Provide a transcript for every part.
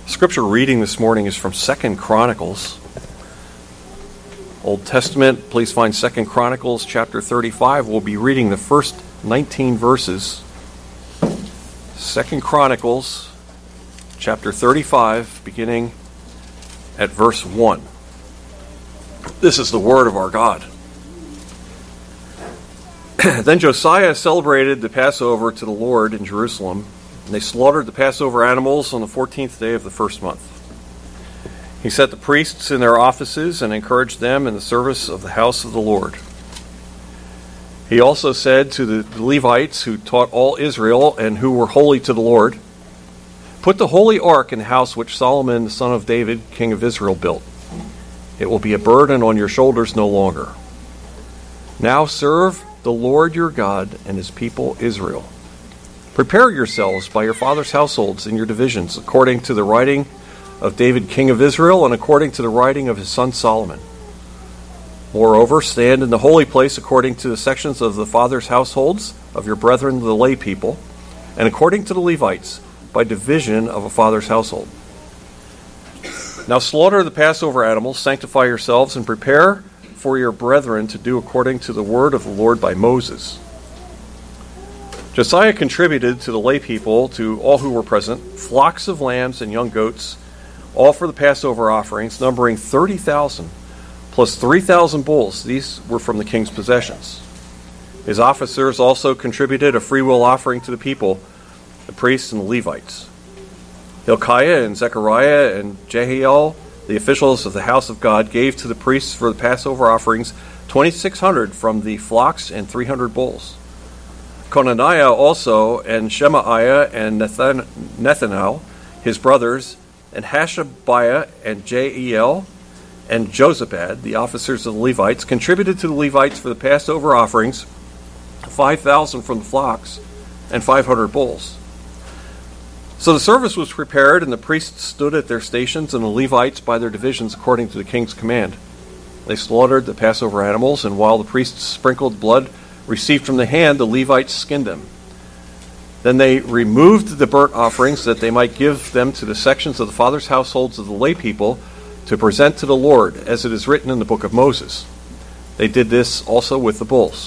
Scripture reading this morning is from 2 Chronicles. Old Testament, please find 2 Chronicles chapter 35. We'll be reading the first 19 verses. 2 Chronicles chapter 35, beginning at verse 1. This is the word of our God. Then Josiah celebrated the Passover to the Lord in Jerusalem, and they slaughtered the Passover animals on the 14th day of the first month. He set the priests in their offices and encouraged them in the service of the house of the Lord. He also said to the Levites who taught all Israel and who were holy to the Lord, "Put the holy ark in the house which Solomon the son of David, king of Israel, built. It will be a burden on your shoulders no longer. Now serve the Lord your God and his people Israel. Prepare yourselves by your fathers' households in your divisions, according to the writing of David, king of Israel, and according to the writing of his son Solomon. Moreover, stand in the holy place according to the sections of the fathers' households of your brethren, the lay people, and according to the Levites, by division of a father's household. Now slaughter the Passover animals, sanctify yourselves, and prepare for your brethren to do according to the word of the Lord by Moses." Josiah contributed to the lay people, to all who were present, flocks of lambs and young goats, all for the Passover offerings, numbering 30,000, plus 3,000 bulls. These were from the king's possessions. His officers also contributed a freewill offering to the people, the priests and the Levites. Hilkiah and Zechariah and Jehiel, the officials of the house of God, gave to the priests for the Passover offerings 2,600 from the flocks and 300 bulls. Conaniah also, and Shemaiah and Nethanel, his brothers, and Hashabiah and Jeiel and Josabad, the officers of the Levites, contributed to the Levites for the Passover offerings 5,000 from the flocks and 500 bulls. So the service was prepared, and the priests stood at their stations, and the Levites by their divisions according to the king's command. They slaughtered the Passover animals, and while the priests sprinkled blood received from the hand, the Levites skinned them. Then they removed the burnt offerings that they might give them to the sections of the fathers' households of the lay people to present to the Lord, as it is written in the book of Moses. They did this also with the bulls.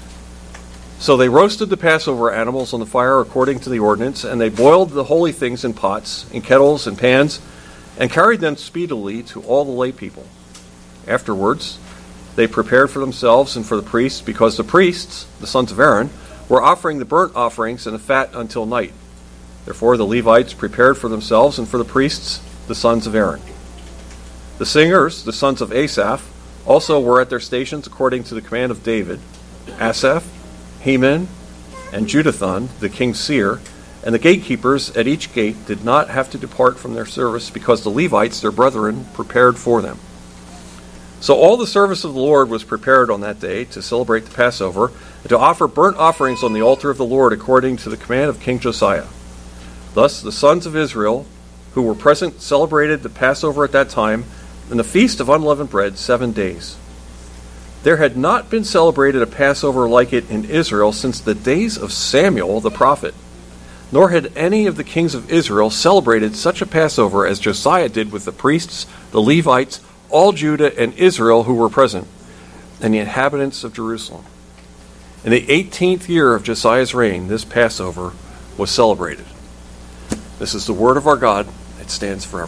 So they roasted the Passover animals on the fire according to the ordinance, and they boiled the holy things in pots, in kettles, and pans, and carried them speedily to all the lay people. Afterwards, they prepared for themselves and for the priests, because the priests, the sons of Aaron, were offering the burnt offerings and the fat until night. Therefore the Levites prepared for themselves and for the priests, the sons of Aaron. The singers, the sons of Asaph, also were at their stations according to the command of David. Asaph, Heman, and Jeduthun, the king's seer, and the gatekeepers at each gate did not have to depart from their service, because the Levites, their brethren, prepared for them. So all the service of the Lord was prepared on that day to celebrate the Passover and to offer burnt offerings on the altar of the Lord according to the command of King Josiah. Thus the sons of Israel who were present celebrated the Passover at that time and the feast of unleavened bread 7 days. There had not been celebrated a Passover like it in Israel since the days of Samuel the prophet, nor had any of the kings of Israel celebrated such a Passover as Josiah did with the priests, the Levites, all Judah and Israel who were present, and the inhabitants of Jerusalem. In the 18th year of Josiah's reign, this Passover was celebrated. This is the word of our God. It stands forever.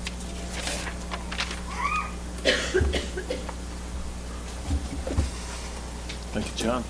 Thank you, John.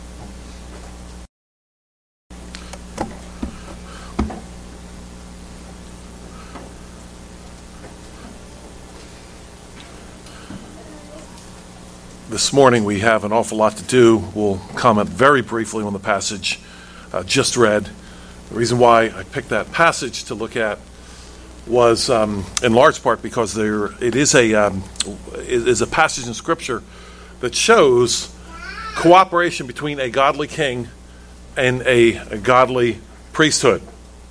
This morning we have an awful lot to do. We'll comment very briefly on the passage just read. The reason why I picked that passage to look at was in large part because it is a passage in Scripture that shows cooperation between a godly king and a godly priesthood.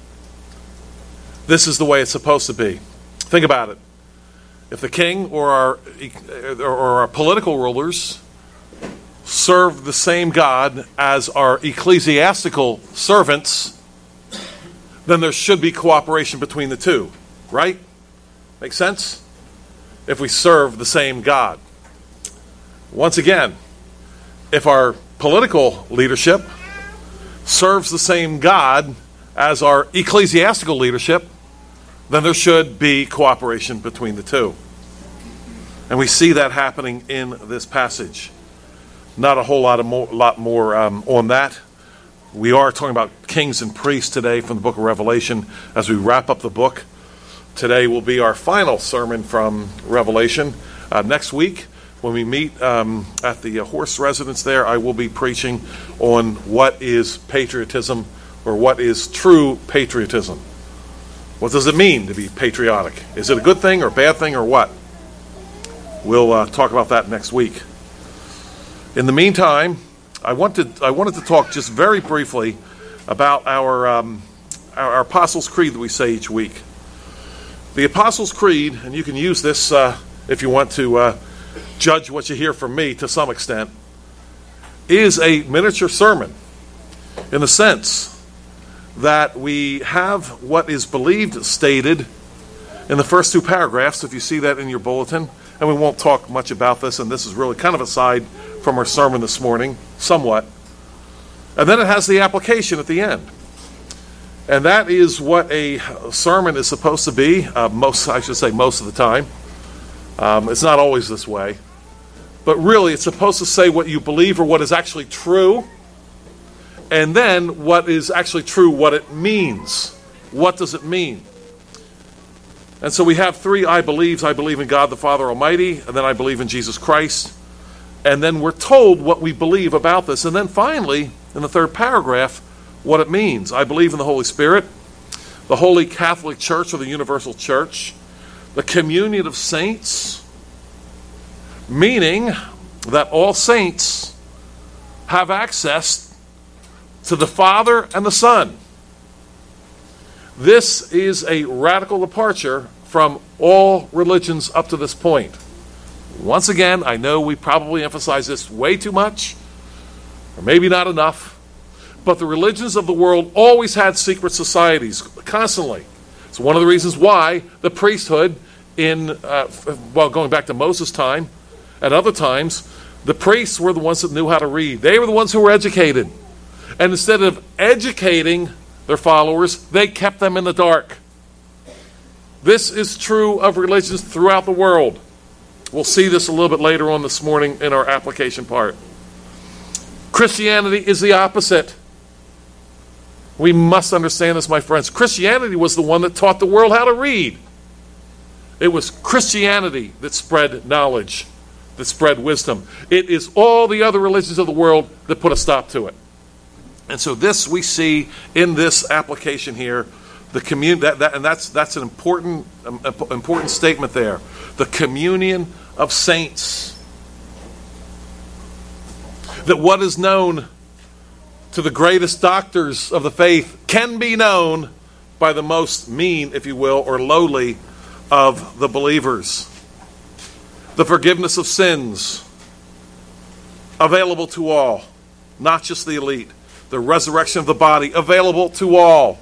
This is the way it's supposed to be. Think about it. If the king or our political rulers serve the same God as our ecclesiastical servants, then there should be cooperation between the two. right? Make sense? If we serve the same God. Once again, if our political leadership serves the same God as our ecclesiastical leadership, then there should be cooperation between the two. And we see that happening in this passage. Not a whole lot more on that. We are talking about kings and priests today from the book of Revelation as we wrap up the book. Today will be our final sermon from Revelation. Next week, when we meet at the horse residence there, I will be preaching on what is patriotism, or what is true patriotism. What does it mean to be patriotic? Is it a good thing or bad thing or what? We'll talk about that next week. In the meantime, I wanted to talk just very briefly about our Apostles' Creed that we say each week. The Apostles' Creed, and you can use this if you want to judge what you hear from me to some extent, is a miniature sermon in the sense that we have what is believed stated in the first two paragraphs, if you see that in your bulletin, and we won't talk much about this, and this is really kind of aside from our sermon this morning, somewhat. And then it has the application at the end. And that is what a sermon is supposed to be, most of the time. It's not always this way. But really, it's supposed to say what you believe or what is actually true, and then what is actually true, what it means. What does it mean? And so we have three I believes. I believe in God the Father Almighty, and then I believe in Jesus Christ. And then we're told what we believe about this. And then finally, in the third paragraph, what it means. I believe in the Holy Spirit, the Holy Catholic Church, or the Universal Church, the communion of saints, meaning that all saints have access to the Father and the Son. This is a radical departure from all religions up to this point. Once again, I know we probably emphasize this way too much, or maybe not enough, but the religions of the world always had secret societies, constantly. It's one of the reasons why the priesthood going back to Moses' time, at other times, the priests were the ones that knew how to read. They were the ones who were educated. And instead of educating their followers, they kept them in the dark. This is true of religions throughout the world. We'll see this a little bit later on this morning in our application part. Christianity is the opposite. We must understand this, my friends. Christianity was the one that taught the world how to read. It was Christianity that spread knowledge, that spread wisdom. It is all the other religions of the world that put a stop to it. And so this we see in this application here, the that's an important statement there. The communion of saints. That what is known to the greatest doctors of the faith can be known by the most mean, if you will, or lowly of the believers. The forgiveness of sins available to all, not just the elite. The resurrection of the body available to all,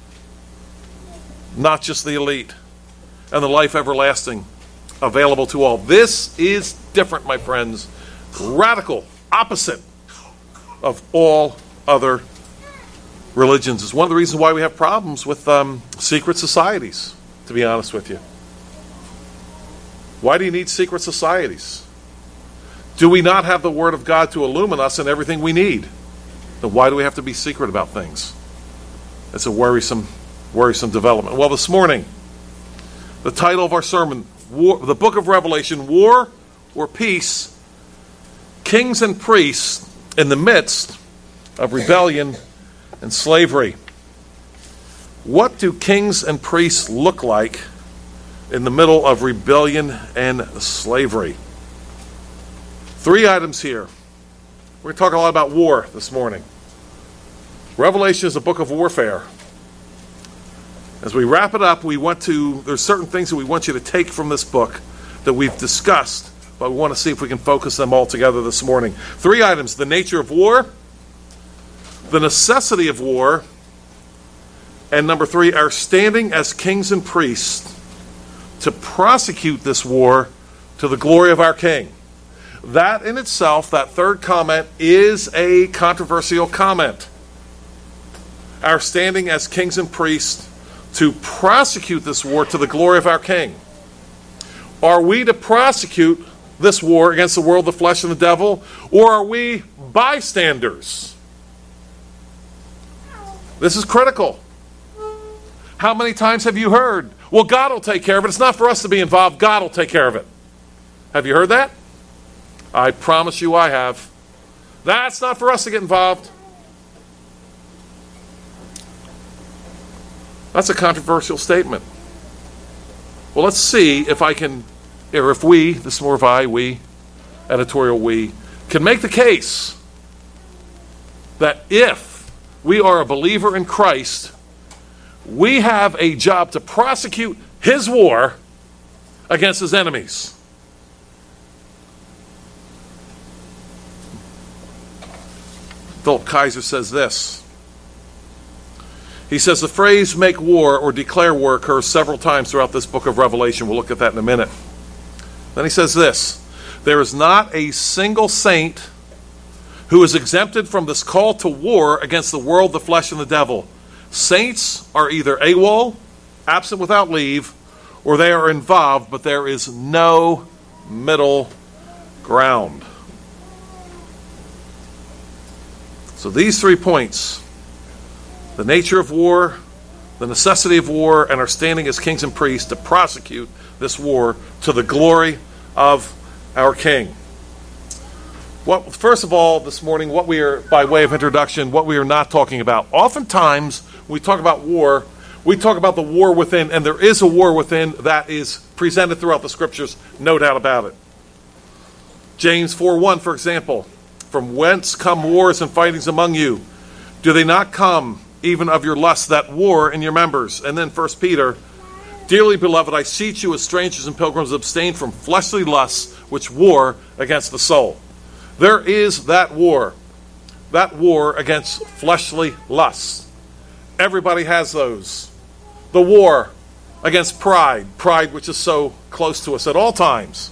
not just the elite. And the life everlasting available to all. This is different, my friends. Radical, opposite of all other religions. It's one of the reasons why we have problems with secret societies, to be honest with you. Why do you need secret societies? Do we not have the Word of God to illumine us in everything we need? Then why do we have to be secret about things? It's a worrisome development. Well, this morning, the title of our sermon, the book of Revelation, War or Peace, Kings and Priests in the Midst of Rebellion and Slavery. What do kings and priests look like in the middle of rebellion and slavery? 3 items here. We're going to talk a lot about war this morning. Revelation is a book of warfare. As we wrap it up, there's certain things that we want you to take from this book that we've discussed, but we want to see if we can focus them all together this morning. 3 items: the nature of war, the necessity of war, And number 3, our standing as kings and priests to prosecute this war to the glory of our King. That in itself, that third comment, is a controversial comment. Our standing as kings and priests to prosecute this war to the glory of our King. Are we to prosecute this war against the world, the flesh, and the devil, or are we bystanders? This is critical. How many times have you heard, well, God will take care of it. It's not for us to be involved. God will take care of it. Have you heard that? I promise you I have. That's not for us to get involved. That's a controversial statement. Well, let's see if I can, or if we, this is more of we, editorial we, can make the case that if we are a believer in Christ, we have a job to prosecute his war against his enemies. Philip Kaiser says this. He says the phrase make war or declare war occurs several times throughout this book of Revelation. We'll look at that in a minute. Then he says this. There is not a single saint who is exempted from this call to war against the world, the flesh, and the devil. Saints are either AWOL, absent without leave, or they are involved, but there is no middle ground. So these 3 points, the nature of war, the necessity of war, and our standing as kings and priests to prosecute this war to the glory of our King. Well, first of all, this morning, what we are, by way of introduction, what we are not talking about. Oftentimes, when we talk about war, we talk about the war within, and there is a war within that is presented throughout the Scriptures, no doubt about it. James 4:1, for example, from whence come wars and fightings among you? Do they not come even of your lust that war in your members? And then 1 Peter, dearly beloved, I beseech you as strangers and pilgrims, abstain from fleshly lusts which war against the soul. There is that war against fleshly lusts. Everybody has those. The war against pride which is so close to us at all times.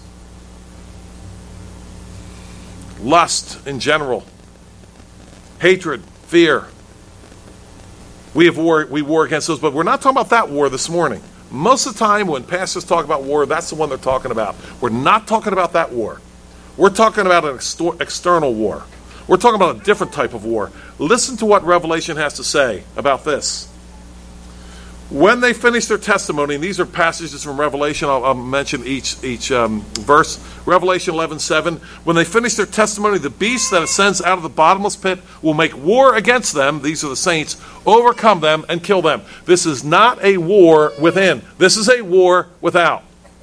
Lust in general. Hatred, fear. We war against those, but we're not talking about that war this morning. Most of the time when pastors talk about war, that's the one they're talking about. We're not talking about that war. We're talking about an external war. We're talking about a different type of war. Listen to what Revelation has to say about this. When they finished their testimony, and these are passages from Revelation, I'll mention each verse. Revelation 11:7. When they finish their testimony, the beast that ascends out of the bottomless pit will make war against them, these are the saints, overcome them and kill them. This is not a war within. This is a war without.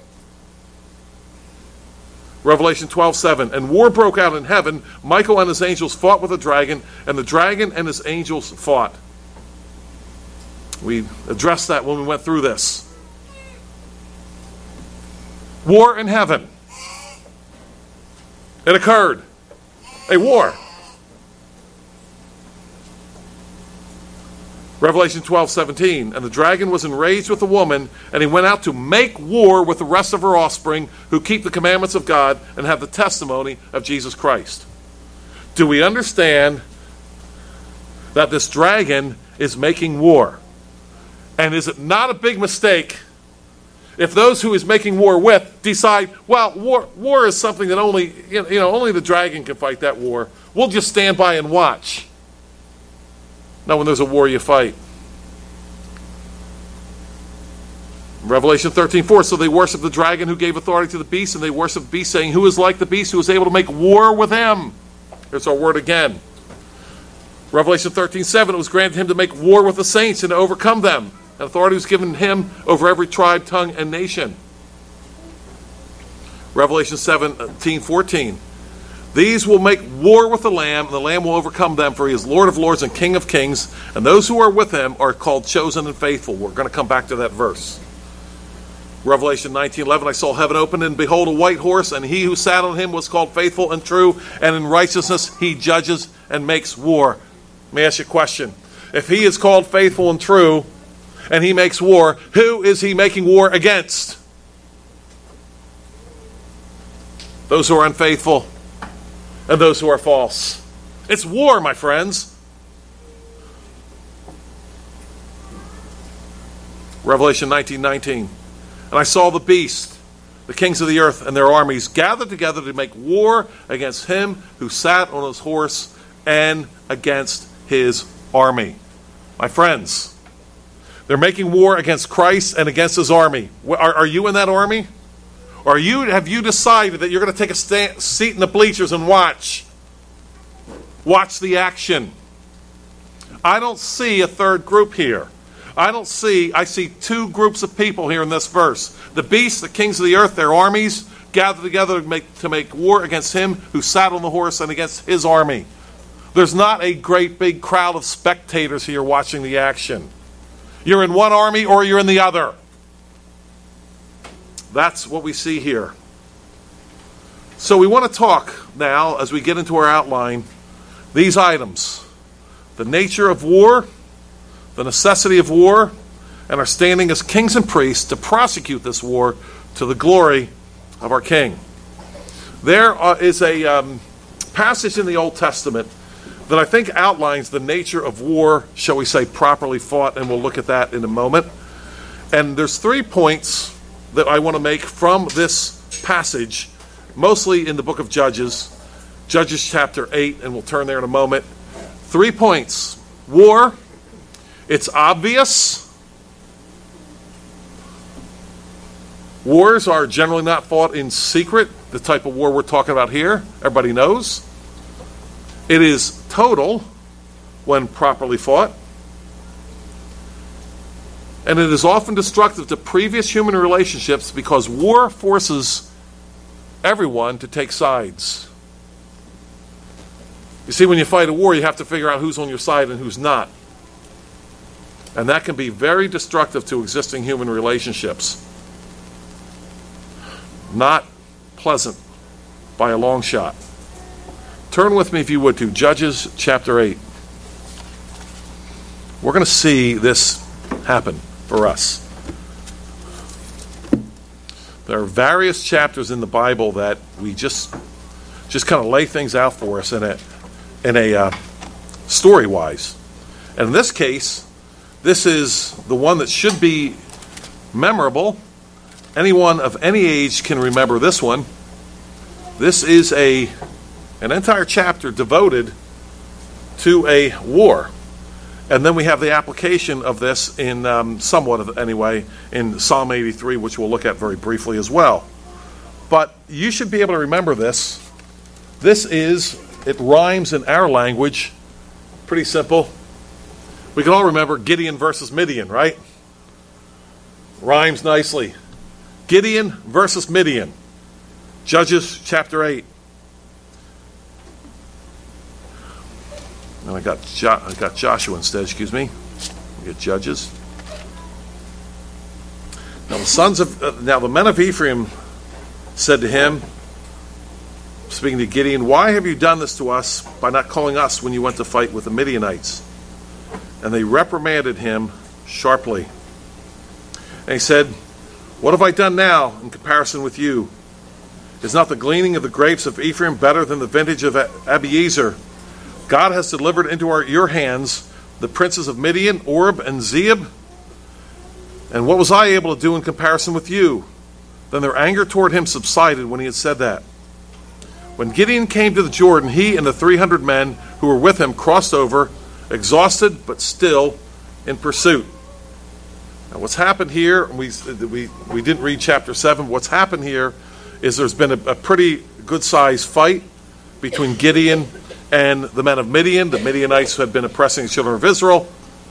Revelation 12:7. And war broke out in heaven. Michael and his angels fought with the dragon, and the dragon and his angels fought. We addressed that when we went through this. War in heaven. It occurred. A war. Revelation 12:17. And the dragon was enraged with the woman, and he went out to make war with the rest of her offspring who keep the commandments of God and have the testimony of Jesus Christ. Do we understand that this dragon is making war? And is it not a big mistake if those who he's making war with decide, well, war is something that only the dragon can fight that war. We'll just stand by and watch. No, when there's a war, you fight. Revelation 13:4. So they worship the dragon who gave authority to the beast, and they worship the beast, saying, who is like the beast, who is able to make war with him? Here's our word again. Revelation 13:7. It was granted him to make war with the saints and to overcome them. And authority was given him over every tribe, tongue, and nation. Revelation 17:14. These will make war with the Lamb, and the Lamb will overcome them, for he is Lord of lords and King of kings, and those who are with him are called chosen and faithful. We're going to come back to that verse. Revelation 19:11. I saw heaven open, and behold, a white horse, and he who sat on him was called faithful and true, and in righteousness he judges and makes war. Let me ask you a question. If he is called faithful and true, and he makes war. Who is he making war against? Those who are unfaithful and those who are false. It's war, my friends. Revelation 19:19. And I saw the beast, the kings of the earth and their armies gathered together to make war against him who sat on his horse and against his army. My friends, they're making war against Christ and against his army. Are you in that army? Or have you decided that you're going to take a seat in the bleachers and watch? Watch the action. I don't see a third group here. I see two groups of people here in this verse. The beasts, the kings of the earth, their armies, gathered together to make war against him who sat on the horse and against his army. There's not a great big crowd of spectators here watching the action. You're in one army or you're in the other. That's what we see here. So we want to talk now, as we get into our outline, these items: the nature of war, the necessity of war, and our standing as kings and priests to prosecute this war to the glory of our King. There is a passage in the Old Testament that I think outlines the nature of war, shall we say, properly fought, and we'll look at that in a moment. And there's 3 points that I want to make from this passage, mostly in the book of Judges chapter 8, and we'll turn there in a moment. 3 points. War, it's obvious. Wars are generally not fought in secret, the type of war we're talking about here. Everybody knows. It is total when properly fought. And it is often destructive to previous human relationships because war forces everyone to take sides. You see, when you fight a war, you have to figure out who's on your side and who's not. And that can be very destructive to existing human relationships. Not pleasant by a long shot. Turn with me, if you would, to Judges chapter 8. We're going to see this happen for us. There are various chapters in the Bible that we just kind of lay things out for us in a story-wise. And in this case, this is the one that should be memorable. Anyone of any age can remember this one. This is an entire chapter devoted to a war. And then we have the application of this in somewhat of anyway in Psalm 83, which we'll look at very briefly as well. But you should be able to remember this. It rhymes in our language. Pretty simple. We can all remember Gideon versus Midian, right? Rhymes nicely. Gideon versus Midian. Judges chapter 8. No, I got Joshua instead, excuse me. We get Judges. Now the men of Ephraim said to him, speaking to Gideon, "Why have you done this to us by not calling us when you went to fight with the Midianites?" And they reprimanded him sharply. And he said, "What have I done now in comparison with you? Is not the gleaning of the grapes of Ephraim better than the vintage of Abiezer? God has delivered into your hands the princes of Midian, Oreb, and Zeeb. And what was I able to do in comparison with you?" Then their anger toward him subsided when he had said that. When Gideon came to the Jordan, he and the 300 men who were with him crossed over, exhausted but still in pursuit. Now what's happened here, we didn't read chapter 7, what's happened here is there's been a pretty good-sized fight between Gideon and the men of Midian, the Midianites who had been oppressing the children of Israel.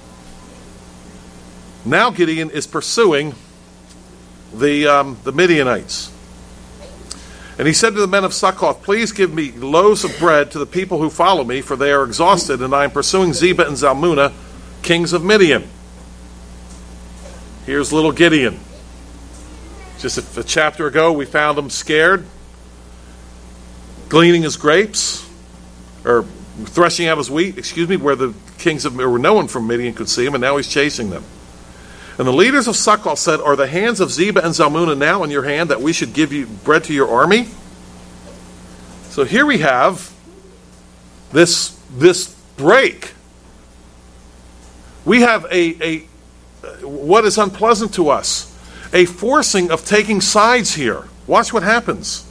Now Gideon is pursuing the Midianites. And he said to the men of Succoth, "Please give me loaves of bread to the people who follow me, for they are exhausted, and I am pursuing Zebah and Zalmunna, kings of Midian." Here's little Gideon. Just a chapter ago, we found him scared, gleaning his grapes, or threshing out his wheat, where the kings of, or no one from Midian could see him, and now he's chasing them. And the leaders of Succoth said, are the hands of Zebah and Zalmunna now in your hand that we should give you bread to your army? So here we have this break. We have what is unpleasant to us, a forcing of taking sides here. Watch what happens.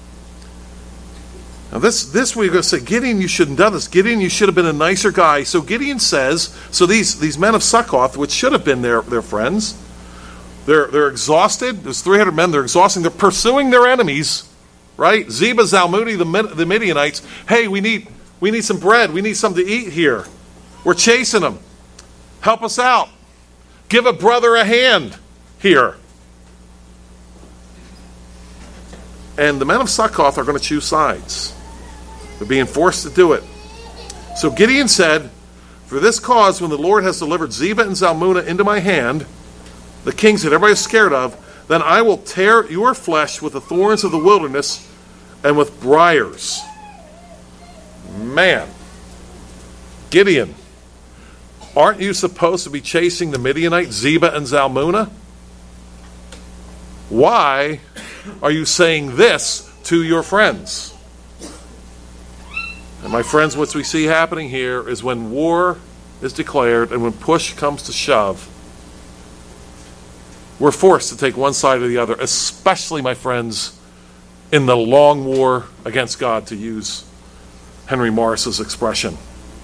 Now this we're going to say, Gideon, you shouldn't have done this. Gideon, you should have been a nicer guy. So Gideon says, so these men of Succoth, which should have been their friends, they're exhausted. There's 300 men. They're exhausting. They're pursuing their enemies, right? Zebah, Zalmunna, the Midianites. Hey, we need some bread. We need something to eat here. We're chasing them. Help us out. Give a brother a hand here. And the men of Succoth are going to choose sides. They're being forced to do it. So Gideon said, for this cause, when the Lord has delivered Zebah and Zalmunna into my hand, the kings that everybody's scared of, then I will tear your flesh with the thorns of the wilderness and with briars. Man. Gideon, aren't you supposed to be chasing the Midianites, Zebah and Zalmunna? Why are you saying this to your friends? And my friends, what we see happening here is when war is declared and when push comes to shove, we're forced to take one side or the other, especially, my friends, in the long war against God, to use Henry Morris's expression.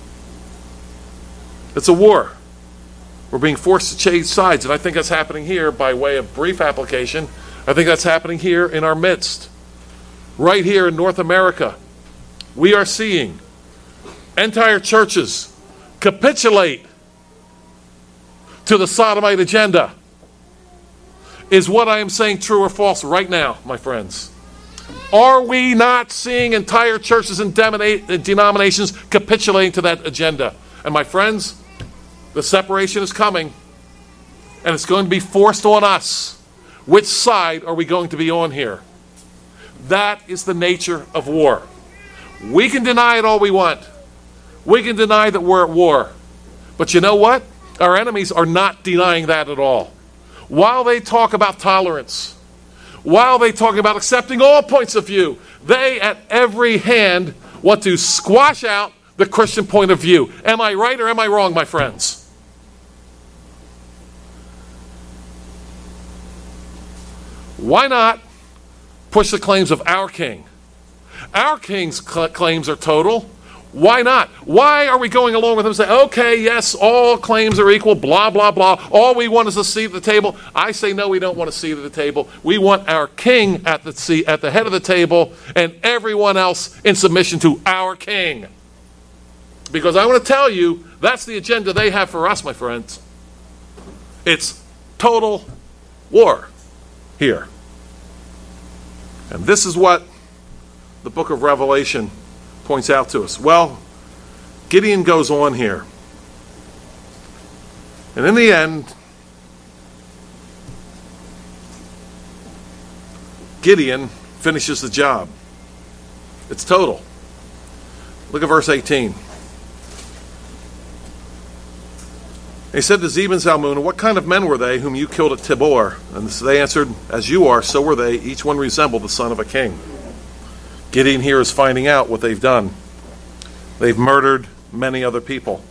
It's a war. We're being forced to change sides, and I think that's happening here by way of brief application. I think that's happening here in our midst. Right here in North America, we are seeing entire churches capitulate to the sodomite agenda. Is what I am saying true or false right now, my friends? Are we not seeing entire churches and denominations capitulating to that agenda? And my friends, the separation is coming, and it's going to be forced on us. Which side are we going to be on here? That is the nature of war. We can deny it all we want. We can deny that we're at war. But you know what? Our enemies are not denying that at all. While they talk about tolerance, while they talk about accepting all points of view, they at every hand want to squash out the Christian point of view. Am I right or am I wrong, my friends? Why not push the claims of our king? Our king's claims are total. Why not? Why are we going along with him and say, okay, yes, all claims are equal, blah, blah, blah. All we want is a seat at the table. I say, no, we don't want a seat at the table. We want our king at the seat, at the head of the table, and everyone else in submission to our king. Because I want to tell you, that's the agenda they have for us, my friends. It's total war here. And this is what the book of Revelation points out to us. Well, Gideon goes on here. And in the end, Gideon finishes the job. It's total. Look at verse 18. He said to Zebah and Zalmunna, what kind of men were they whom you killed at Tabor? And they answered, as you are, so were they. Each one resembled the son of a king. Gideon here is finding out what they've done. They've murdered many other people.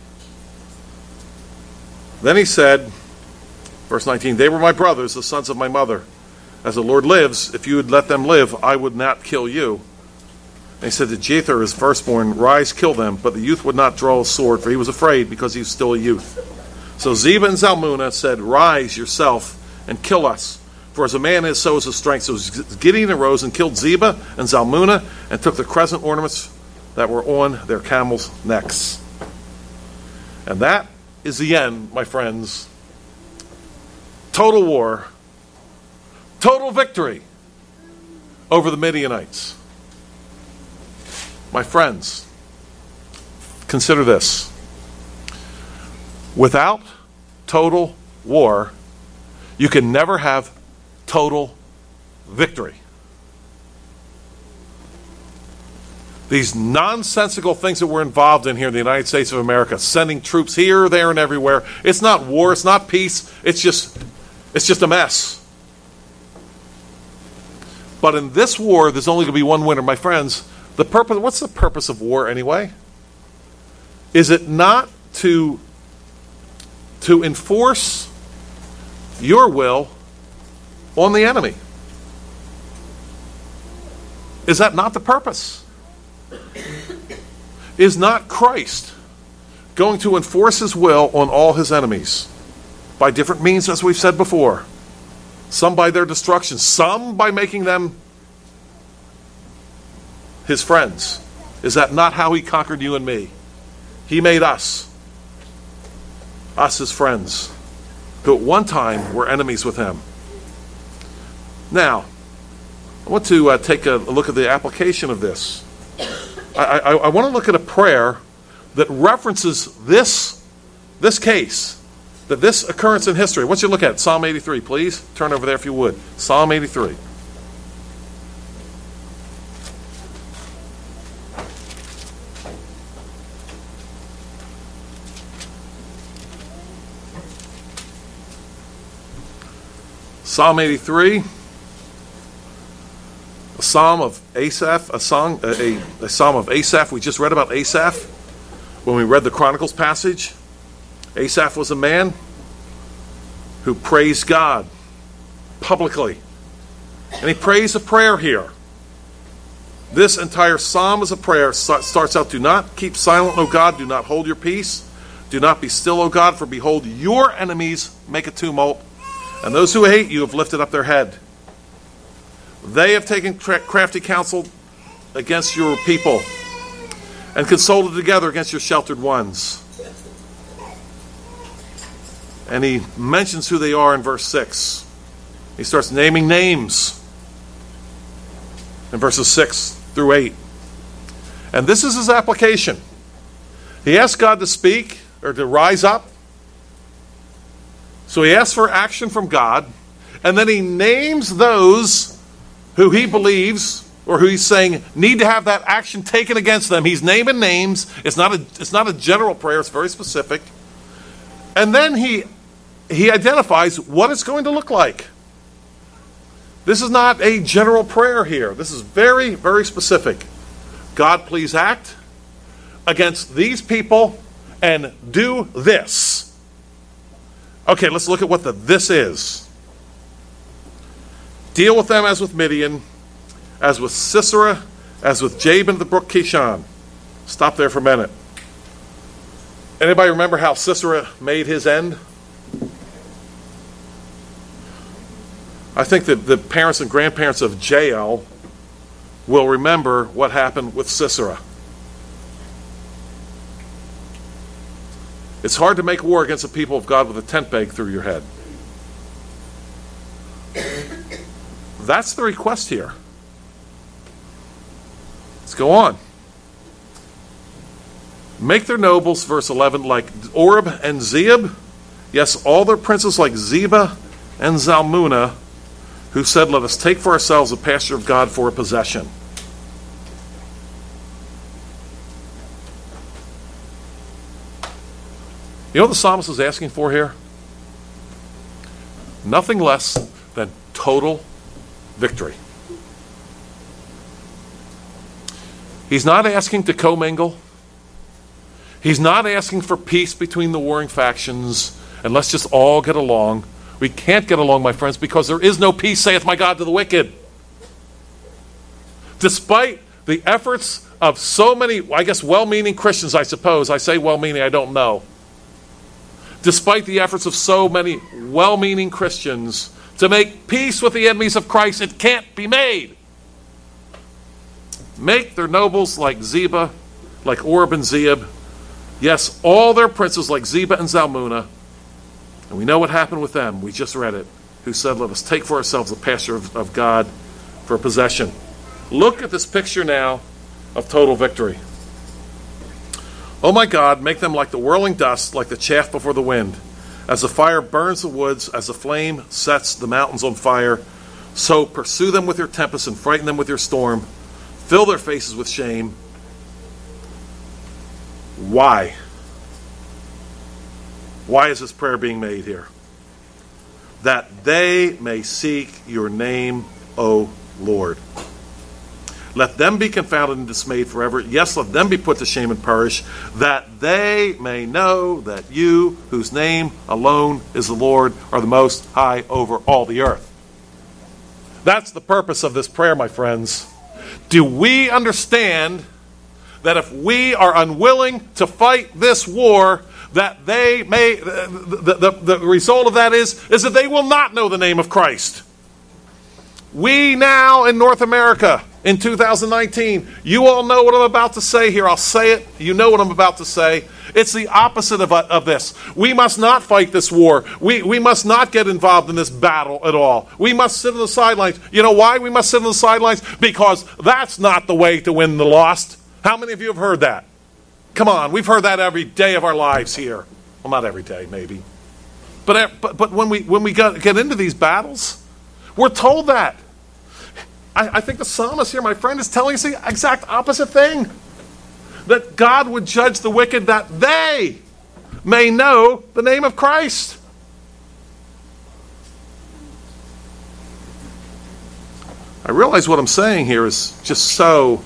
Then he said, verse 19, they were my brothers, the sons of my mother. As the Lord lives, if you would let them live, I would not kill you. And he said to Jether, his firstborn, rise, kill them. But the youth would not draw a sword, for he was afraid, because he was still a youth. So Zebah and Zalmunna said, rise yourself and kill us. For as a man is, so is his strength. So Gideon arose and killed Zebah and Zalmunna and took the crescent ornaments that were on their camels' necks. And that is the end, my friends. Total war. Total victory over the Midianites. My friends, consider this. Without total war, you can never have total victory. these nonsensical things that we're involved in here in the United States of America, sending troops here, there, and everywhere. It's not war, it's not peace, it's just a mess. But in this war, there's only going to be one winner, my friends. What's the purpose of war anyway? Is it not to enforce your will on the enemy? Is that not the purpose? Is not Christ going to enforce his will on all his enemies by different means, as we've said before? Some by their destruction, some by making them his friends. Is that not how he conquered you and me? He made us his friends, who at one time were enemies with him. Now, I want to take a look at the application of this. I want to look at a prayer that references this case, this occurrence in history. I want you to look at Psalm 83, please. Turn over there if you would. Psalm 83. Psalm 83. A psalm of Asaph, a psalm of Asaph. We just read about Asaph when we read the Chronicles passage. Asaph was a man who praised God publicly. And he prays a prayer here. This entire psalm is a prayer. Starts out, do not keep silent, O God, do not hold your peace. Do not be still, O God, for behold, your enemies make a tumult, and those who hate you have lifted up their head. They have taken crafty counsel against your people and consulted together against your sheltered ones. And he mentions who they are in verse 6. He starts naming names in verses 6 through 8. And this is his application. He asks God to speak or to rise up. So he asks for action from God, and then he names those who he believes, or who he's saying need to have that action taken against them. He's naming names. It's not a general prayer. It's very specific. And then he identifies what it's going to look like. This is not a general prayer here. This is very, very specific. God, please act against these people and do this. Okay, let's look at what this is. Deal with them as with Midian, as with Sisera, as with Jabin of the brook Kishon. Stop there for a minute. Anybody remember how Sisera made his end? I think that the parents and grandparents of Jael will remember what happened with Sisera. It's hard to make war against the people of God with a tent peg through your head. That's the request here. Let's go on. Make their nobles, verse 11, like Oreb and Zeeb. Yes, all their princes like Zebah and Zalmunna, who said, let us take for ourselves the pasture of God for a possession. You know what the psalmist is asking for here? Nothing less than total victory. He's not asking to commingle. He's not asking for peace between the warring factions and let's just all get along. We can't get along, my friends, because there is no peace, saith my God, to the wicked. Despite the efforts of so many, I guess, well-meaning Christians, I suppose. I say well-meaning, I don't know. Despite the efforts of so many well-meaning Christians to make peace with the enemies of Christ, it can't be made. Make their nobles like Zebah, like Oreb and Zeeb. Yes, all their princes like Zebah and Zalmunna. And we know what happened with them. We just read it. Who said, let us take for ourselves the pasture of God for possession. Look at this picture now of total victory. Oh my God, make them like the whirling dust, like the chaff before the wind. As the fire burns the woods, as the flame sets the mountains on fire, so pursue them with your tempest and frighten them with your storm. Fill their faces with shame Why? Why is this prayer being made here? That they may seek your name, O Lord. Let them be confounded and dismayed forever. Yes, let them be put to shame and perish, that they may know that you, whose name alone is the Lord, are the most high over all the earth. That's the purpose of this prayer, my friends. Do we understand that if we are unwilling to fight this war, that they may, the result of that is that they will not know the name of Christ? We now in North America, in 2019, you all know what I'm about to say here. I'll say it. You know what I'm about to say. It's the opposite of this. We must not fight this war. We must not get involved in this battle at all. We must sit on the sidelines. You know why we must sit on the sidelines? Because that's not the way to win the lost. How many of you have heard that? Come on, we've heard that every day of our lives here. Well, not every day, maybe. But when we get into these battles, we're told that. I think the psalmist here, my friend, is telling us the exact opposite thing. That God would judge the wicked that they may know the name of Christ. I realize what I'm saying here is just so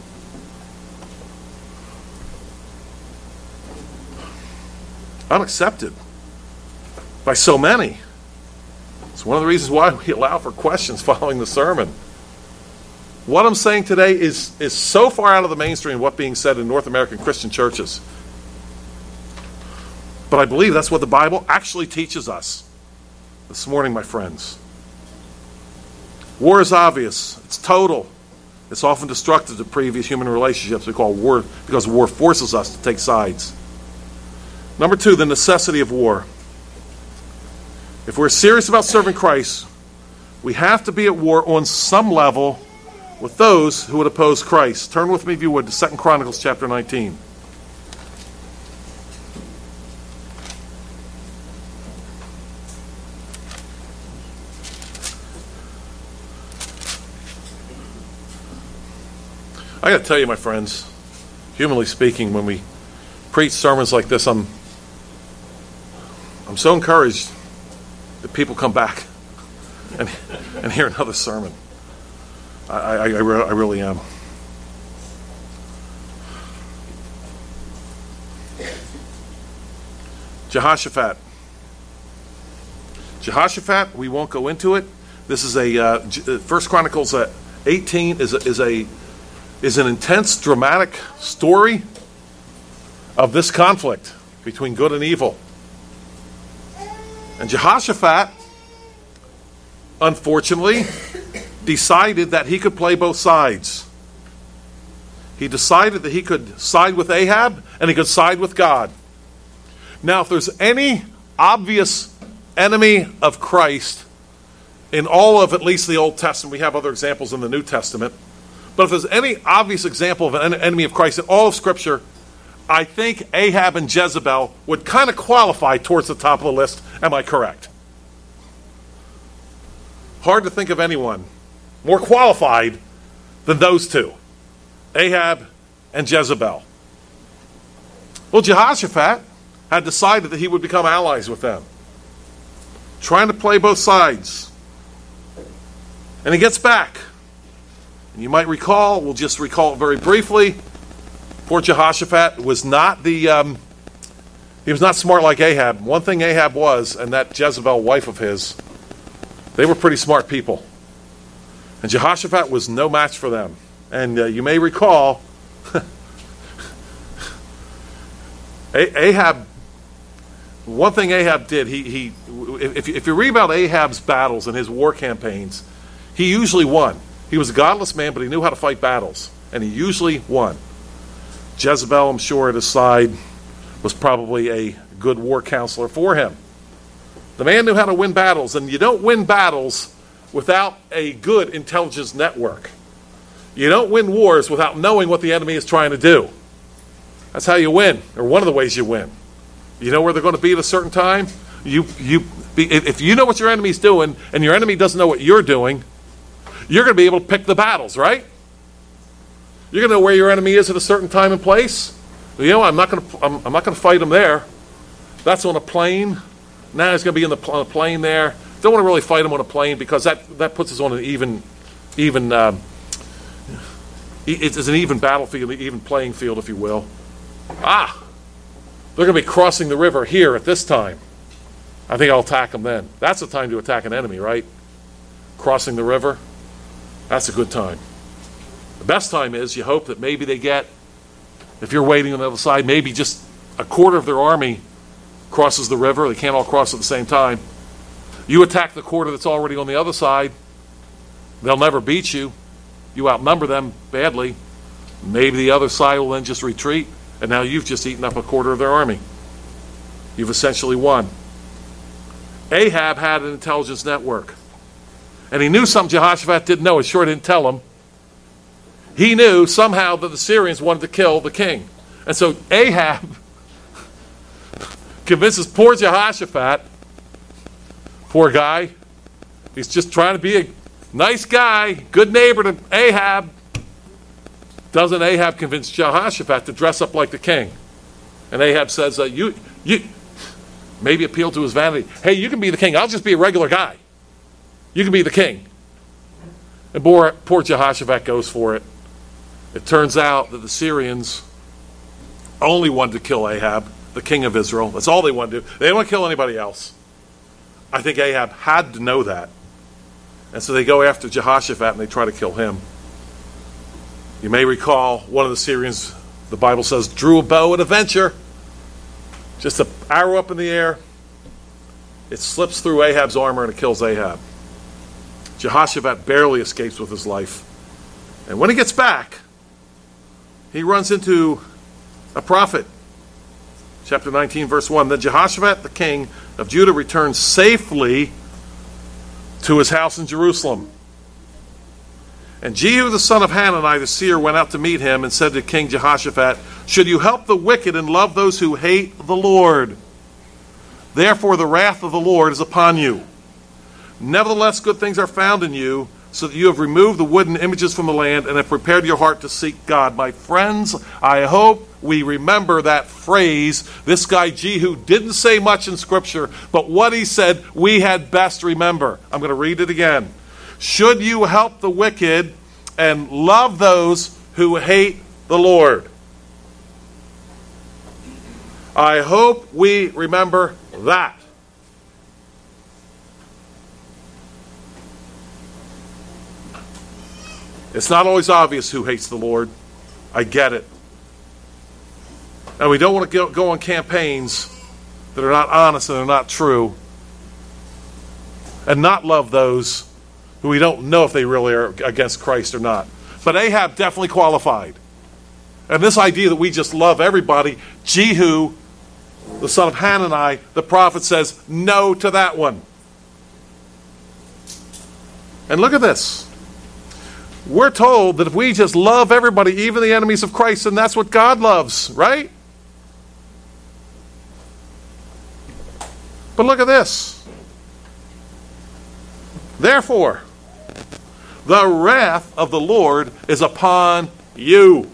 unaccepted by so many. It's one of the reasons why we allow for questions following the sermon. What I'm saying today is so far out of the mainstream of what's being said in North American Christian churches. But I believe that's what the Bible actually teaches us this morning, my friends. War is obvious. It's total. It's often destructive to previous human relationships we call war, because war forces us to take sides. Number two, the necessity of war. If we're serious about serving Christ, we have to be at war on some level with those who would oppose Christ. Turn with me, if you would, to 2 Chronicles chapter 19. I got to tell you, my friends, humanly speaking, when we preach sermons like this, I'm so encouraged that people come back and hear another sermon. I really am. Jehoshaphat. Jehoshaphat, we won't go into it. This is a 1 Chronicles 18 is an intense, dramatic story of this conflict between good and evil. And Jehoshaphat, unfortunately, decided that he could play both sides. He decided that he could side with Ahab and he could side with God. Now, if there's any obvious enemy of Christ in all of at least the Old Testament, we have other examples in the New Testament, but if there's any obvious example of an enemy of Christ in all of Scripture, I think Ahab and Jezebel would kind of qualify towards the top of the list. Am I correct? Hard to think of anyone more qualified than those two, Ahab and Jezebel. Well, Jehoshaphat had decided that he would become allies with them, trying to play both sides. And he gets back. And you might recall, we'll just recall it very briefly, poor Jehoshaphat was not he was not smart like Ahab. One thing Ahab was, and that Jezebel wife of his, they were pretty smart people. And Jehoshaphat was no match for them. And you may recall, Ahab, one thing Ahab did, if you read about Ahab's battles and his war campaigns, he usually won. He was a godless man, but he knew how to fight battles. And he usually won. Jezebel, I'm sure, at his side, was probably a good war counselor for him. The man knew how to win battles, and you don't win battles without a good intelligence network. You don't win wars without knowing what the enemy is trying to do. That's how you win, or one of the ways you win. You know where they're going to be at a certain time? If you know what your enemy's doing, and your enemy doesn't know what you're doing, you're going to be able to pick the battles, right? You're going to know where your enemy is at a certain time and place, You know, I'm not going to fight him there. That's on a plane. Now he's going to be on a plane there. Don't want to really fight him on a plane because that puts us on an even it's an even battlefield, even playing field, if you will. They're going to be crossing the river here at this time. I think I'll attack them then. That's the time to attack an enemy, right? Crossing the river. That's a good time. The best time is you hope that maybe they get, if you're waiting on the other side, maybe just a quarter of their army crosses the river. They can't all cross at the same time. You attack the quarter that's already on the other side. They'll never beat you. You outnumber them badly. Maybe the other side will then just retreat, and now you've just eaten up a quarter of their army. You've essentially won. Ahab had an intelligence network. And he knew something Jehoshaphat didn't know. He sure didn't tell him. He knew somehow that the Syrians wanted to kill the king. And so Ahab convinces poor Jehoshaphat, poor guy, he's just trying to be a nice guy, good neighbor to Ahab. Doesn't Ahab convince Jehoshaphat to dress up like the king? And Ahab says, you maybe appeal to his vanity. Hey, you can be the king. I'll just be a regular guy. You can be the king. And poor Jehoshaphat goes for it. It turns out that the Syrians only wanted to kill Ahab, the king of Israel. That's all they wanted to do. They didn't want to kill anybody else. I think Ahab had to know that. And so they go after Jehoshaphat and they try to kill him. You may recall one of the Syrians, the Bible says, drew a bow at a venture. Just an arrow up in the air. It slips through Ahab's armor and it kills Ahab. Jehoshaphat barely escapes with his life. And when he gets back, he runs into a prophet. Chapter 19, verse 1. Then Jehoshaphat, the king of Judah, returned safely to his house in Jerusalem. And Jehu, the son of Hanani, the seer, went out to meet him and said to King Jehoshaphat, should you help the wicked and love those who hate the Lord? Therefore the wrath of the Lord is upon you. Nevertheless, good things are found in you, so that you have removed the wooden images from the land and have prepared your heart to seek God. My friends, I hope we remember that phrase. This guy Jehu didn't say much in Scripture, but what he said we had best remember. I'm going to read it again. Should you help the wicked and love those who hate the Lord? I hope we remember that. It's not always obvious who hates the Lord. I get it. And we don't want to go on campaigns that are not honest and are not true, and not love those who we don't know if they really are against Christ or not. But Ahab definitely qualified. And this idea that we just love everybody, Jehu, the son of Hanani, the prophet, says no to that one. And look at this. We're told that if we just love everybody, even the enemies of Christ, then that's what God loves, right? But look at this. Therefore, the wrath of the Lord is upon you.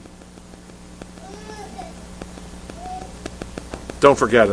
Don't forget it.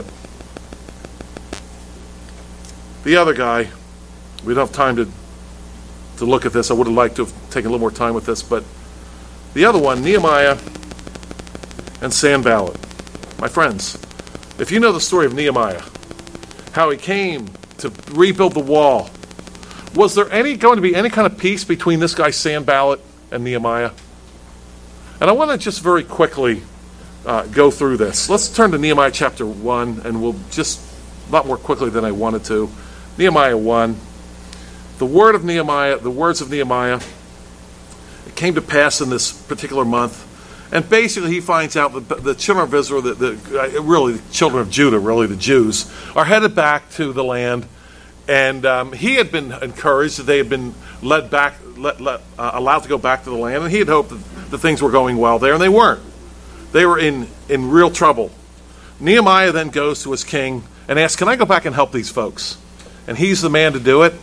The other guy, we don't have time to look at this. I would have liked to have taken a little more time with this, but the other one, Nehemiah and Sanballat. My friends, if you know the story of Nehemiah, how he came to rebuild the wall, was there going to be any kind of peace between this guy Sanballat and Nehemiah? And I want to just very quickly go through this. Let's turn to Nehemiah chapter 1, and we'll just, a lot more quickly than I wanted to. Nehemiah 1. The words of Nehemiah, it came to pass in this particular month. And basically he finds out that the children of Israel, really the children of Judah, really the Jews, are headed back to the land. And he had been encouraged that they had been allowed to go back to the land. And he had hoped that things were going well there, and they weren't. They were in real trouble. Nehemiah then goes to his king and asks, can I go back and help these folks? And he's the man to do it.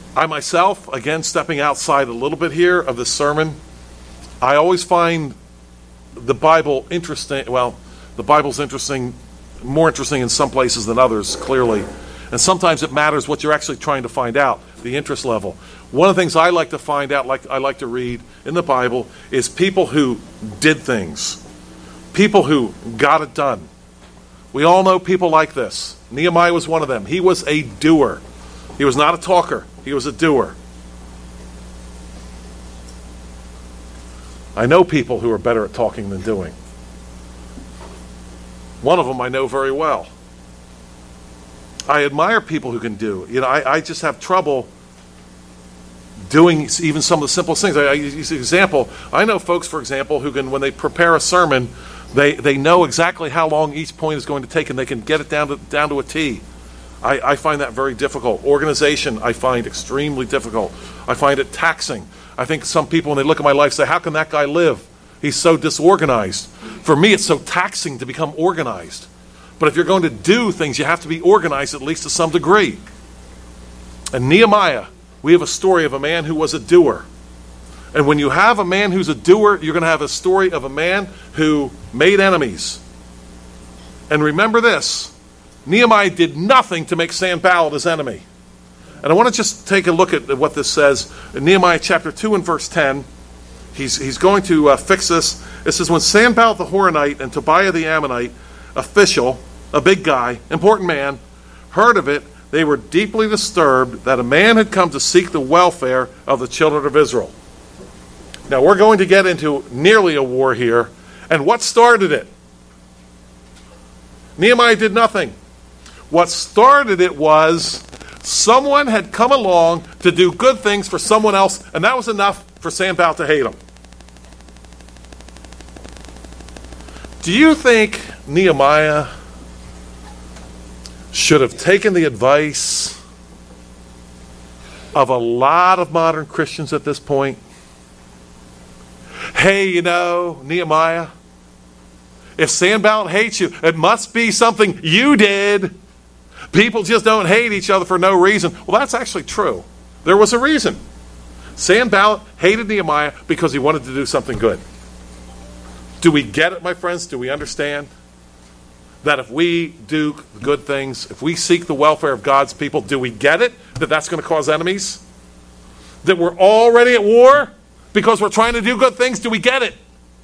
I myself, again, stepping outside a little bit here of this sermon, I always find the Bible interesting. Well, the Bible's interesting, more interesting in some places than others, clearly. And sometimes it matters what you're actually trying to find out, the interest level. One of the things I like to find out, like I like to read in the Bible, is people who did things. People who got it done. We all know people like this. Nehemiah was one of them. He was a doer. He was not a talker. He was a doer. I know people who are better at talking than doing. One of them I know very well. I admire people who can do. I just have trouble doing even some of the simplest things. I use an example. I know folks, for example, who can, when they prepare a sermon, they know exactly how long each point is going to take, and they can get it down to a T. I find that very difficult. Organization, I find extremely difficult. I find it taxing. I think some people, when they look at my life, say, how can that guy live? He's so disorganized. For me, it's so taxing to become organized. But if you're going to do things, you have to be organized at least to some degree. And Nehemiah, we have a story of a man who was a doer. And when you have a man who's a doer, you're going to have a story of a man who made enemies. And remember this, Nehemiah did nothing to make Sanballat his enemy. And I want to just take a look at what this says. In Nehemiah chapter 2 and verse 10, he's going to fix this. It says, when Sanballat the Horonite and Tobiah the Ammonite, official, a big guy, important man, heard of it, they were deeply disturbed that a man had come to seek the welfare of the children of Israel. Now, we're going to get into nearly a war here. And what started it? Nehemiah did nothing. What started it was someone had come along to do good things for someone else, and that was enough for Sanballat to hate him. Do you think Nehemiah should have taken the advice of a lot of modern Christians at this point? Hey, Nehemiah, if Sanballat hates you, it must be something you did. People just don't hate each other for no reason. Well, that's actually true. There was a reason. Sanballat hated Nehemiah because he wanted to do something good. Do we get it, my friends? Do we understand that if we do good things, if we seek the welfare of God's people, do we get it that that's going to cause enemies? That we're already at war because we're trying to do good things? Do we get it?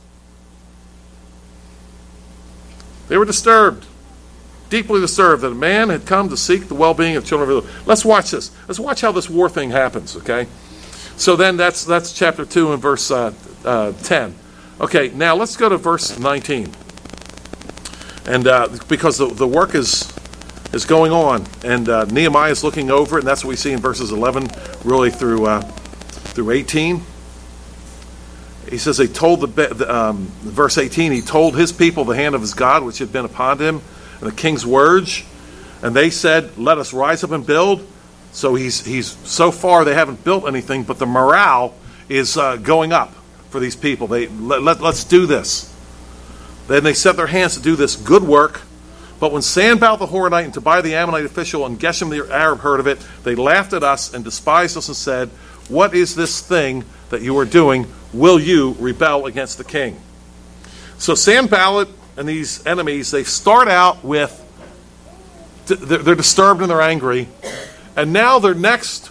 They were disturbed, deeply disturbed that a man had come to seek the well-being of children of Israel. Let's watch this. Let's watch how this war thing happens, okay? So then that's chapter 2 and verse 10. Okay, now let's go to verse 19. And because the work is going on, and Nehemiah is looking over it, and that's what we see in verses 11 really through 18. He says they told verse 18, he told his people the hand of his God which had been upon him, and the king's words, and they said, let us rise up and build. So he's so far they haven't built anything, but the morale is going up for these people. Let's do this. Then they set their hands to do this good work. But when Sanballat the Horonite and Tobiah the Ammonite official and Geshem the Arab heard of it, they laughed at us and despised us and said, what is this thing that you are doing? Will you rebel against the king? So Sanballat and these enemies, they start out with, they're disturbed and they're angry, and now their next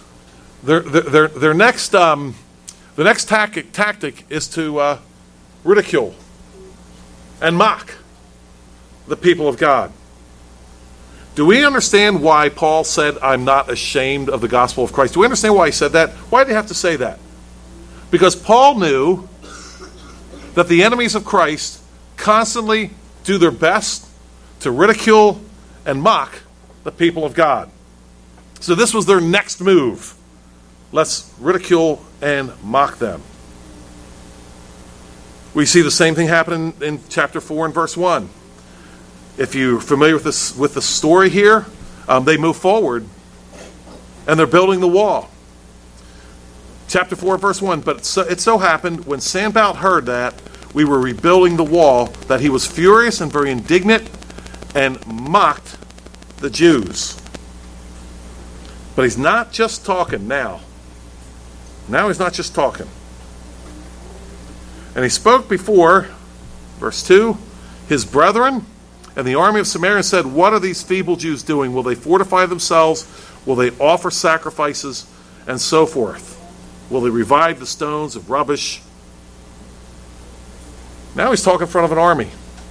tactic is to ridicule and mock the people of God. Do we understand why Paul said, I'm not ashamed of the gospel of Christ? Do we understand why he said that? Why did he have to say that? Because Paul knew that the enemies of Christ constantly do their best to ridicule and mock the people of God. So this was their next move. Let's ridicule and mock them. We see the same thing happen in chapter 4 and verse 1. If you're familiar with the story here, they move forward and they're building the wall. Chapter 4, verse 1, but it so happened when Sanballat heard that we were rebuilding the wall, that he was furious and very indignant and mocked the Jews. But he's not just talking now. Now he's not just talking. And he spoke before, verse 2, his brethren and the army of Samaria and said, what are these feeble Jews doing? Will they fortify themselves? Will they offer sacrifices? And so forth. Will they revive the stones of rubbish? Now he's talking in front of an army.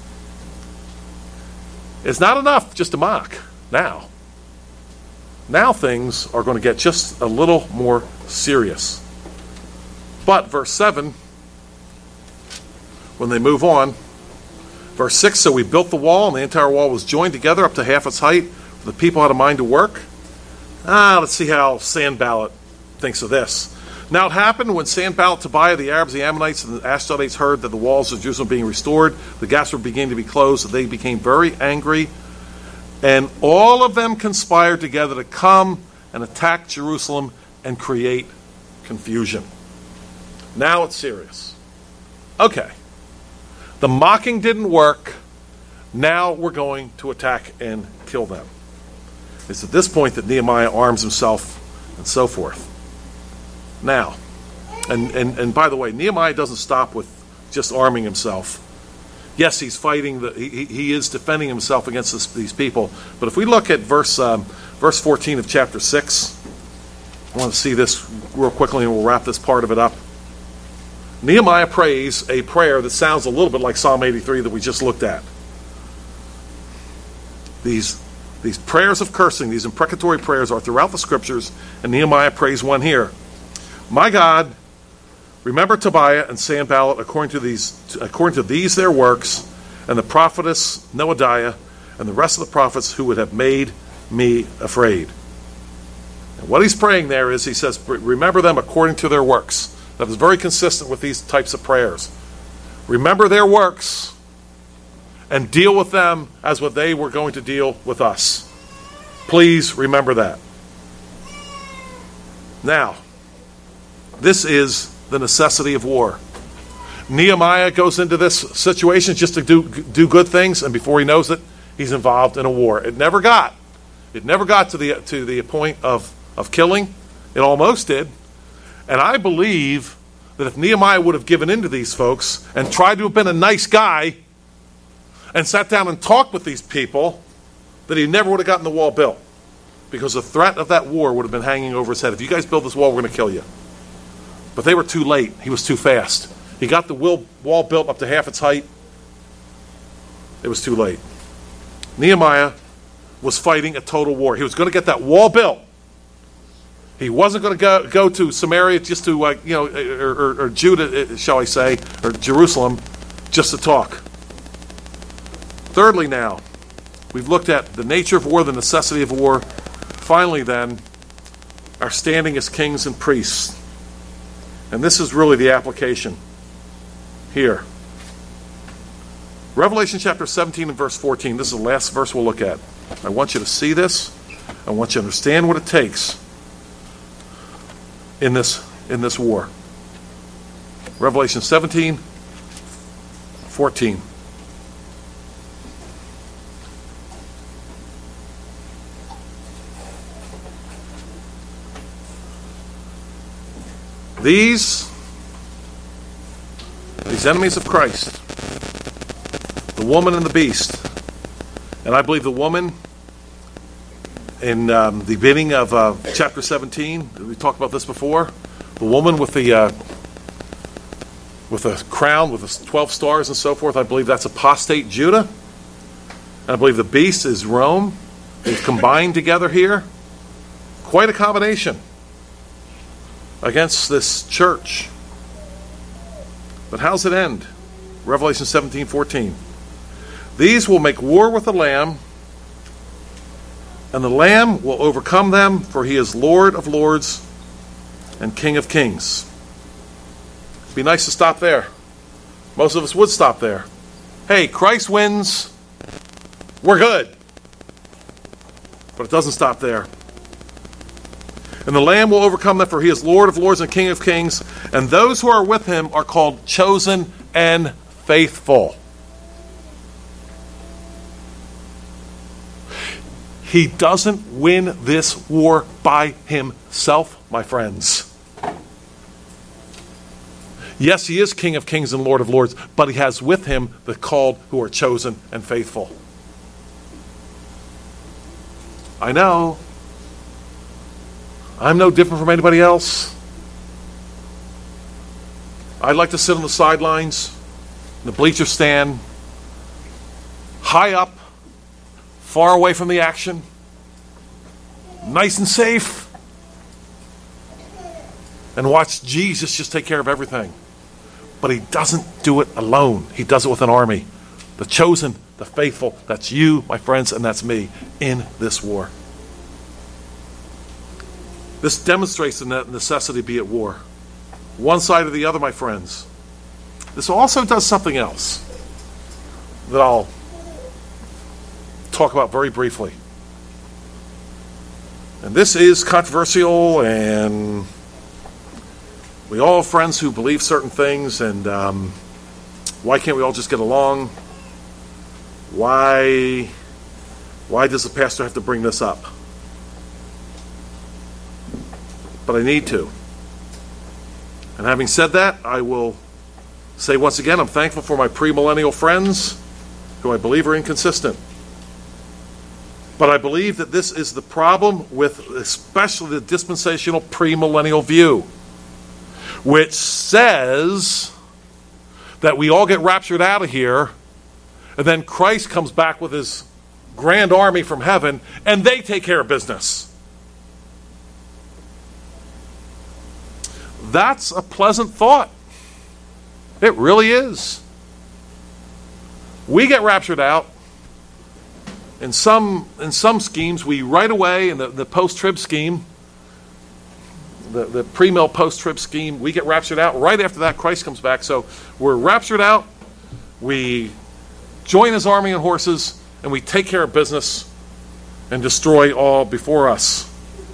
It's not enough just to mock now. Now things are going to get just a little more serious. But verse 7, when they move on, verse 6, so we built the wall, and the entire wall was joined together up to half its height. The people had a mind to work. Let's see how Sanballat thinks of this. Now it happened when Sanballat, Tobiah, the Arabs, the Ammonites, and the Ashdodites heard that the walls of Jerusalem were being restored, the gaps were beginning to be closed, that they became very angry, and all of them conspired together to come and attack Jerusalem and create confusion. Now it's serious. Okay. The mocking didn't work. Now we're going to attack and kill them. It's at this point that Nehemiah arms himself and so forth. Now, and by the way, Nehemiah doesn't stop with just arming himself. Yes, he's fighting. He is defending himself against these people. But if we look at verse 14 of chapter 6, I want to see this real quickly, and we'll wrap this part of it up. Nehemiah prays a prayer that sounds a little bit like Psalm 83 that we just looked at. These prayers of cursing, these imprecatory prayers, are throughout the scriptures, and Nehemiah prays one here. My God, remember Tobiah and Sanballat according to these their works, and the prophetess Noadiah, and the rest of the prophets who would have made me afraid. And what he's praying there is, he says, remember them according to their works. That is very consistent with these types of prayers. Remember their works and deal with them as what they were going to deal with us. Please remember that. Now, this is the necessity of war. Nehemiah goes into this situation just to do good things, and before he knows it, he's involved in a war. It never got to the point of killing. It almost did. And I believe that if Nehemiah would have given in to these folks and tried to have been a nice guy and sat down and talked with these people, that he never would have gotten the wall built. Because the threat of that war would have been hanging over his head. If you guys build this wall, we're going to kill you. But they were too late. He was too fast. He got the wall built up to half its height. It was too late. Nehemiah was fighting a total war. He was going to get that wall built. He wasn't going to go to Samaria just to, or Judah, shall I say, or Jerusalem, just to talk. Thirdly now, we've looked at the nature of war, the necessity of war. Finally then, our standing as kings and priests. And this is really the application here. Revelation chapter 17 and verse 14. This is the last verse we'll look at. I want you to see this. I want you to understand what it takes in this war. Revelation 17, 14. These enemies of Christ, the woman and the beast, and I believe the woman in the beginning of chapter 17, we talked about this before, the woman with a crown with the 12 stars and so forth, I believe that's apostate Judah. And I believe the beast is Rome. They've combined together here. Quite a combination against this church. But how's it end? Revelation 17:14. These will make war with the Lamb, and the Lamb will overcome them, for he is Lord of lords and King of kings. It'd be nice to stop there. Most of us would stop there. Hey, Christ wins. We're good. But it doesn't stop there. And the Lamb will overcome them, for he is Lord of lords and King of kings. And those who are with him are called chosen and faithful. He doesn't win this war by himself, my friends. Yes, he is King of kings and Lord of lords, but he has with him the called who are chosen and faithful. I know. I'm no different from anybody else. I'd like to sit on the sidelines, in the bleacher stand, high up, far away from the action, nice and safe, and watch Jesus just take care of everything. But he doesn't do it alone. He does it with an army. The chosen, the faithful. That's you, my friends, and that's me in this war. This demonstrates the necessity to be at war. One side or the other, my friends. This also does something else that I'll talk about very briefly. And this is controversial, and we all have friends who believe certain things, and why can't we all just get along? Why does the pastor have to bring this up? But I need to. And having said that, I will say once again, I'm thankful for my premillennial friends who I believe are inconsistent. But I believe that this is the problem with especially the dispensational premillennial view, which says that we all get raptured out of here, and then Christ comes back with his grand army from heaven, and they take care of business. That's a pleasant thought. It really is. We get raptured out. In some schemes, we right away, in the post-trib scheme, the pre-mill post-trib scheme, we get raptured out. Right after that, Christ comes back. So we're raptured out, we join his army and horses, and we take care of business and destroy all before us.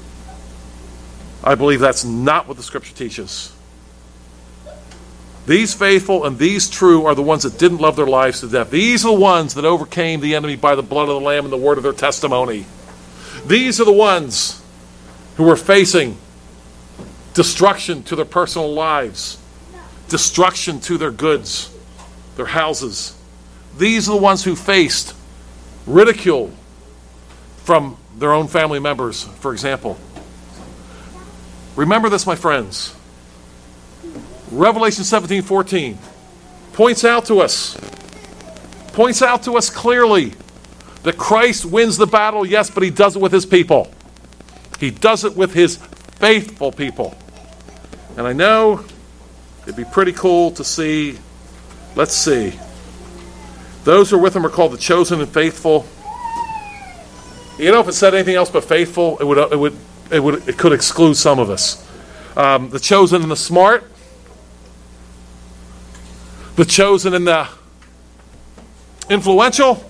I believe that's not what the Scripture teaches. These faithful and these true are the ones that didn't love their lives to death. These are the ones that overcame the enemy by the blood of the Lamb and the word of their testimony. These are the ones who were facing destruction to their personal lives, destruction to their goods, their houses. These are the ones who faced ridicule from their own family members, for example. Remember this, my friends. Revelation 17:14 points out to us clearly that Christ wins the battle, yes, but he does it with his people. He does it with his faithful people. And I know it'd be pretty cool to see, let's see. Those who are with him are called the chosen and faithful. You know, if it said anything else but faithful, it could exclude some of us. The chosen and the smart. The chosen and the influential.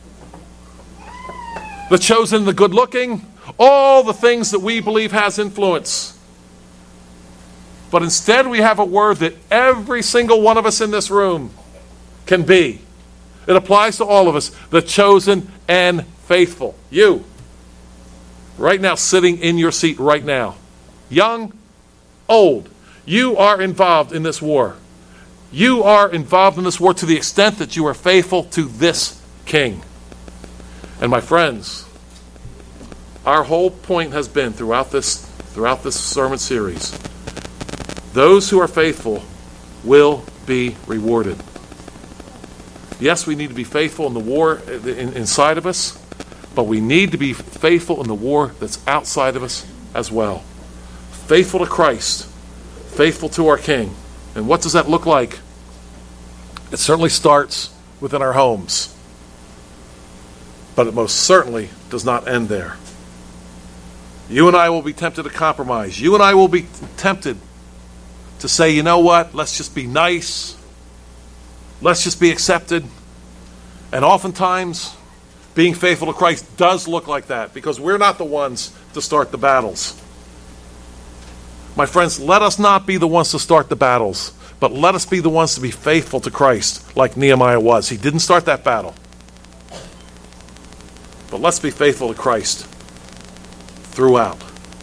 The chosen and the good looking. All the things that we believe has influence. But instead we have a word that every single one of us in this room can be. It applies to all of us. The chosen and faithful. You. Right now, sitting in your seat right now. Young, old. You are involved in this war. You are involved in this war to the extent that you are faithful to this king. And my friends, our whole point has been throughout this sermon series, those who are faithful will be rewarded. Yes, we need to be faithful in the war inside of us, but we need to be faithful in the war that's outside of us as well. Faithful to Christ, faithful to our King. And what does that look like? It certainly starts within our homes. But it most certainly does not end there. You and I will be tempted to compromise. You and I will be tempted to say, you know what, let's just be nice. Let's just be accepted. And oftentimes, being faithful to Christ does look like that because we're not the ones to start the battles. My friends, let us not be the ones to start the battles, but let us be the ones to be faithful to Christ like Nehemiah was. He didn't start that battle. But but let's be faithful to Christ throughout.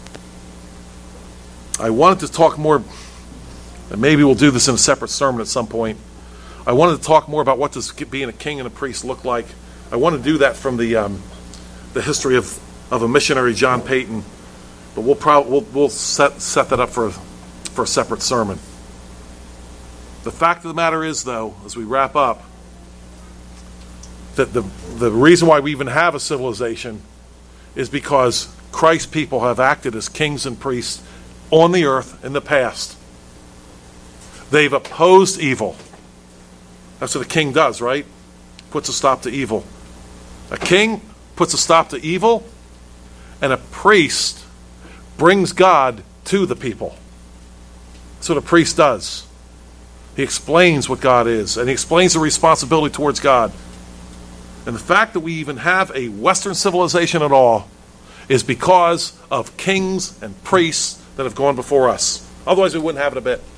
I wanted to talk more, and maybe we'll do this in a separate sermon at some point. I wanted to talk more about what does being a king and a priest look like. I want to do that from the history of a missionary, John Payton, but we'll set that up for a separate sermon. The fact of the matter is, though, as we wrap up, that the reason why we even have a civilization is because Christ's people have acted as kings and priests on the earth in the past. They've opposed evil. That's what a king does, right? Puts a stop to evil. A king puts a stop to evil, and a priest brings God to the people. That's what a priest does. He explains what God is, and he explains the responsibility towards God. And the fact that we even have a Western civilization at all is because of kings and priests that have gone before us. Otherwise, we wouldn't have it a bit.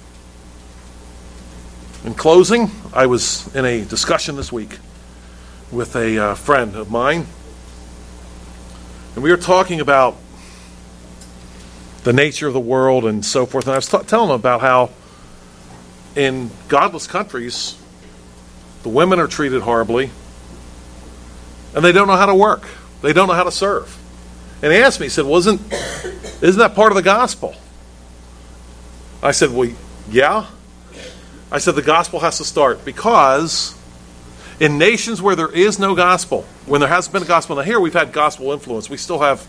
In closing, I was in a discussion this week with a friend of mine, and we were talking about the nature of the world and so forth. And I was telling him about how in godless countries, the women are treated horribly, and they don't know how to work. They don't know how to serve. And he asked me, he said, well, isn't that part of the gospel? I said, well, yeah. I said, the gospel has to start because in nations where there is no gospel, when there hasn't been a gospel, now here we've had gospel influence. We still have,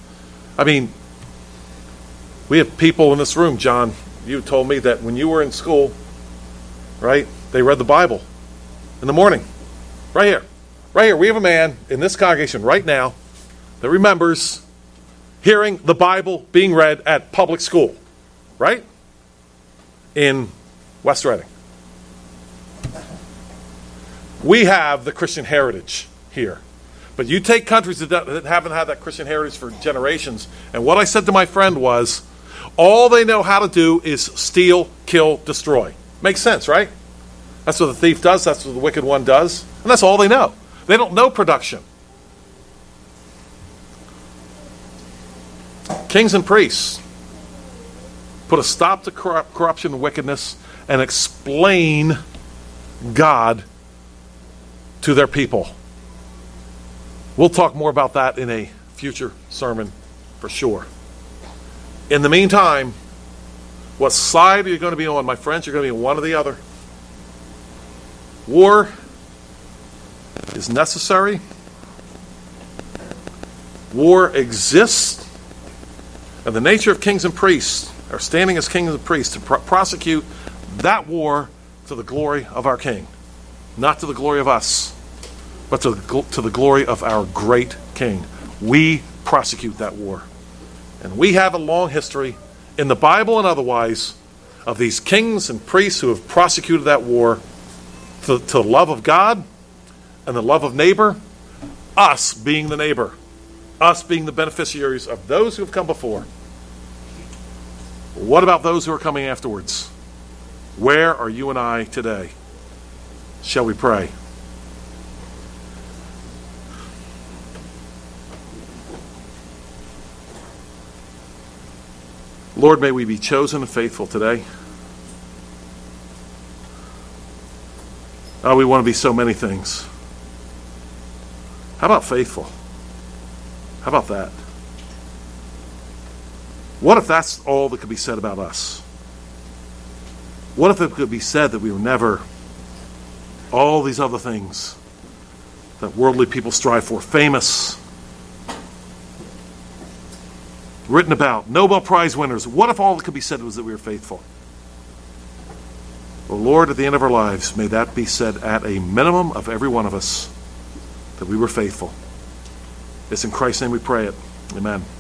we have people in this room, John, you told me that when you were in school, right, they read the Bible in the morning. Right here. Right here. We have a man in this congregation right now that remembers hearing the Bible being read at public school. Right? In West Reading. We have the Christian heritage here. But you take countries that haven't had that Christian heritage for generations, and what I said to my friend was, all they know how to do is steal, kill, destroy. Makes sense, right? That's what the thief does. That's what the wicked one does. And that's all they know. They don't know production. Kings and priests put a stop to corruption and wickedness and explain God to their people. We'll talk more about that in a future sermon for sure. In the meantime, what side are you going to be on, my friends? You're going to be on one or the other. War is necessary. War exists. And the nature of kings and priests are standing as kings and priests to prosecute that war to the glory of our King. Not to the glory of us, but to the glory of our great King. We prosecute that war. And we have a long history in the Bible and otherwise of these kings and priests who have prosecuted that war to the love of God and the love of neighbor, us being the neighbor, us being the beneficiaries of those who have come before. What about those who are coming afterwards? Where are you and I today? Shall we pray? Lord, may we be chosen and faithful today. Oh, we want to be so many things. How about faithful? How about that? What if that's all that could be said about us? What if it could be said that we were never all these other things that worldly people strive for? Famous, written about, Nobel Prize winners. What if all that could be said was that we were faithful? Well, Lord, at the end of our lives, may that be said at a minimum of every one of us, that we were faithful. It's in Christ's name we pray it. Amen.